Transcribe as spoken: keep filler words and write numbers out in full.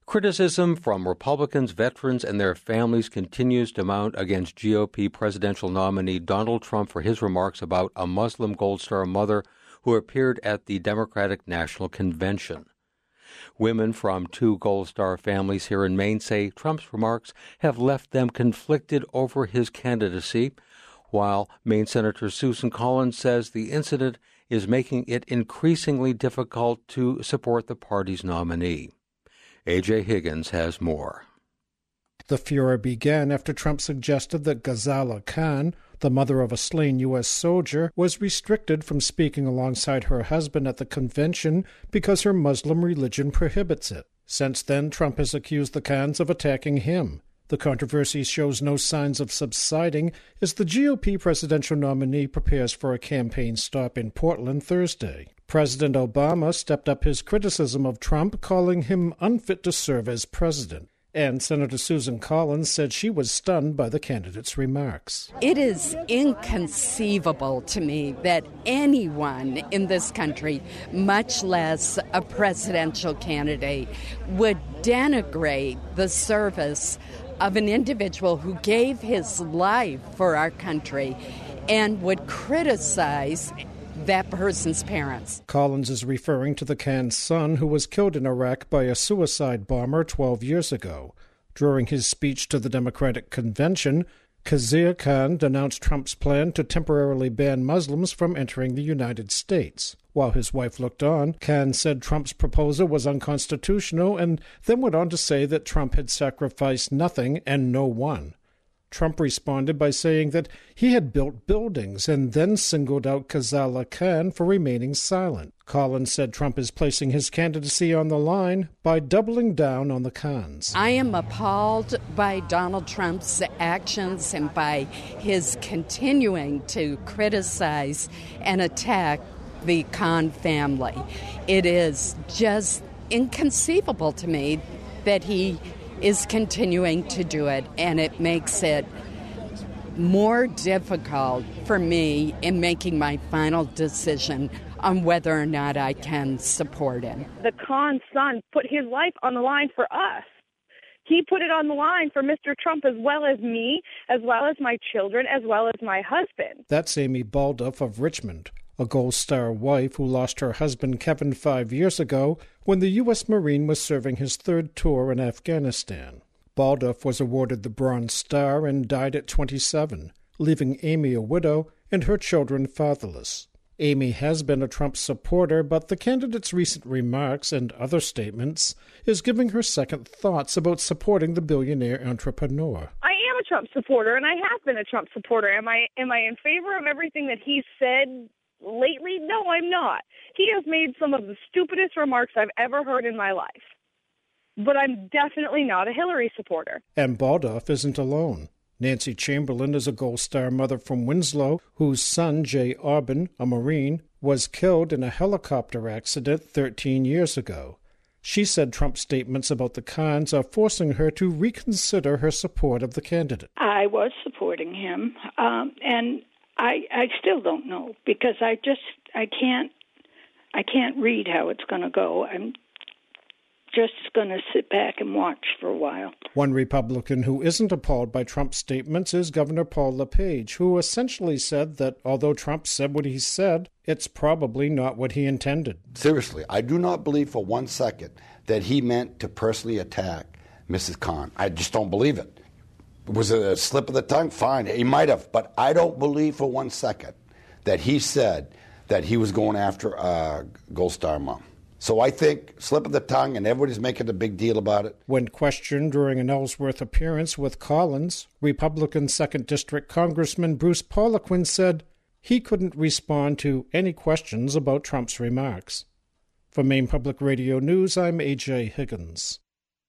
Criticism from Republicans, veterans, and their families continues to mount against G O P presidential nominee Donald Trump for his remarks about a Muslim Gold Star mother who appeared at the Democratic National Convention. Women from two Gold Star families here in Maine say Trump's remarks have left them conflicted over his candidacy, while Maine Senator Susan Collins says the incident is making it increasingly difficult to support the party's nominee. A J. Higgins has more. The furor began after Trump suggested that Ghazala Khan, the mother of a slain U S soldier, was restricted from speaking alongside her husband at the convention because her Muslim religion prohibits it. Since then, Trump has accused the Khans of attacking him. The controversy shows no signs of subsiding as the G O P presidential nominee prepares for a campaign stop in Portland Thursday. President Obama stepped up his criticism of Trump, calling him unfit to serve as president. And Senator Susan Collins said she was stunned by the candidate's remarks. It is inconceivable to me that anyone in this country, much less a presidential candidate, would denigrate the service of an individual who gave his life for our country and would criticize that person's parents. Collins is referring to the Khan's son who was killed in Iraq by a suicide bomber twelve years ago. During his speech to the Democratic Convention, Khizr Khan denounced Trump's plan to temporarily ban Muslims from entering the United States. While his wife looked on, Khan said Trump's proposal was unconstitutional and then went on to say that Trump had sacrificed nothing and no one. Trump responded by saying that he had built buildings and then singled out Ghazala Khan for remaining silent. Collins said Trump is placing his candidacy on the line by doubling down on the Khans. I am appalled by Donald Trump's actions and by his continuing to criticize and attack the Khan family. It is just inconceivable to me that he is continuing to do it, and it makes it more difficult for me in making my final decision on whether or not I can support him. The Khan's son put his life on the line for us. He put it on the line for Mister Trump as well as me, as well as my children, as well as my husband. That's Amy Baldoff of Richmond, a Gold Star wife who lost her husband Kevin five years ago when the U S Marine was serving his third tour in Afghanistan. Baldoff was awarded the Bronze Star and died at twenty-seven, leaving Amy a widow and her children fatherless. Amy has been a Trump supporter, but the candidate's recent remarks and other statements is giving her second thoughts about supporting the billionaire entrepreneur. I am a Trump supporter, and I have been a Trump supporter. Am I, am I in favor of everything that he said lately? No, I'm not. He has made some of the stupidest remarks I've ever heard in my life. But I'm definitely not a Hillary supporter. And Baldoff isn't alone. Nancy Chamberlain is a Gold Star mother from Winslow whose son, Jay Aubin, a Marine, was killed in a helicopter accident thirteen years ago. She said Trump's statements about the Khans are forcing her to reconsider her support of the candidate. I was supporting him, um, and I, I still don't know because I just I can't I can't read how it's going to go. I'm just going to sit back and watch for a while. One Republican who isn't appalled by Trump's statements is Governor Paul LePage, who essentially said that although Trump said what he said, it's probably not what he intended. Seriously, I do not believe for one second that he meant to personally attack Missus Khan. I just don't believe it. Was it a slip of the tongue? Fine, he might have, but I don't believe for one second that he said that he was going after a Gold Star mom. So I think slip of the tongue, and everybody's making a big deal about it. When questioned during an Ellsworth appearance with Collins, Republican second District Congressman Bruce Poliquin said he couldn't respond to any questions about Trump's remarks. For Maine Public Radio News, I'm A J. Higgins.